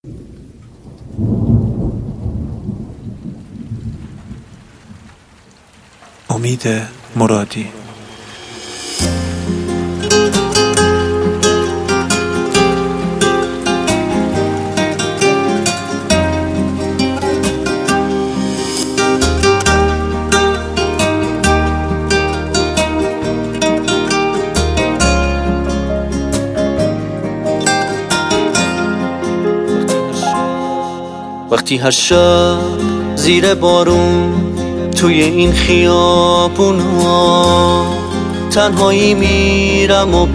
امید مرادی. وقتی هر شب زیر بارون توی این خیابونا تنهایی میرم و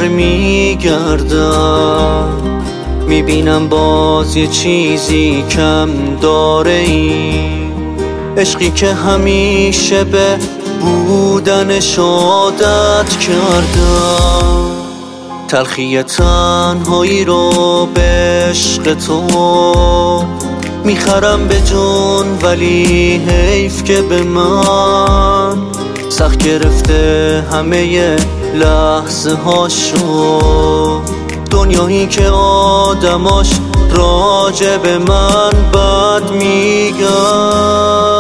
برمیگردم، میبینم باز یه چیزی کم داره این عشقی که همیشه به بودنش عادت کردم. تلخی تنهایی رو به عشق تو میخرم به جون، ولی حیف که به من سخت گرفته همه لحظه هاشو. دنیایی که آدماش راجع به من بد میگن،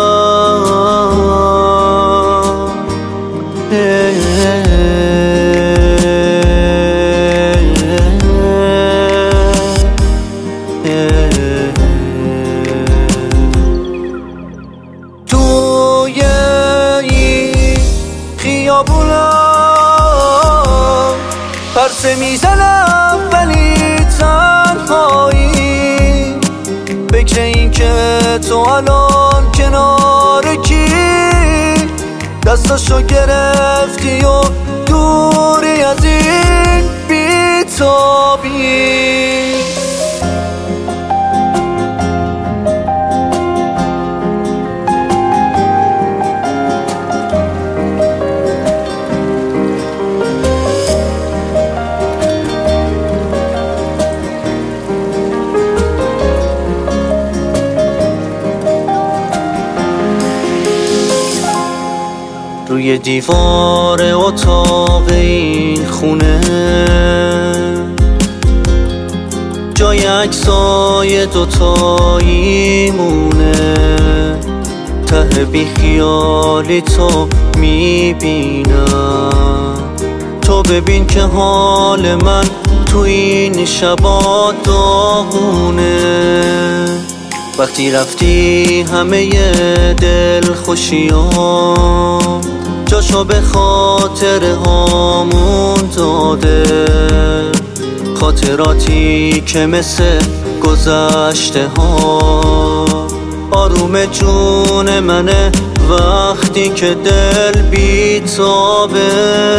توی این خیابونم پرسه میزنم ولی تنهایی، فکر این که تو الان کنار کی دستاشو گرفتی و دوری از این بی‌تابی. روی دیوار اتاق این خونه جای عکسای دوتایی مونه، ته بی خیالی تو میبینم. تو ببین که حال من تو این شبا داغونه، وقتی رفتی همه دل خوشیام جاشو به خاطر هامون داده. خاطراتی که مثل گذشته ها آروم جون منه وقتی که دل بی‌تابه.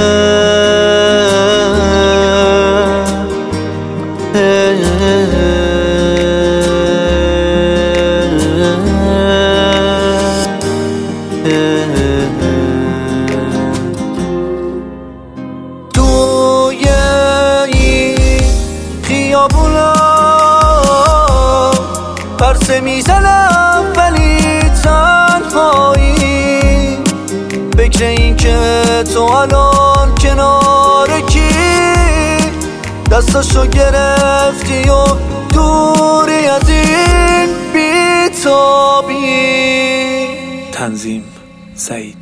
توی این خیابونم پرسه میزنم ولی تنهایی، فکر این که تو الان کنار کی دستاشو گرفتی و دوری از این بی‌تابی. تنظیم سعید.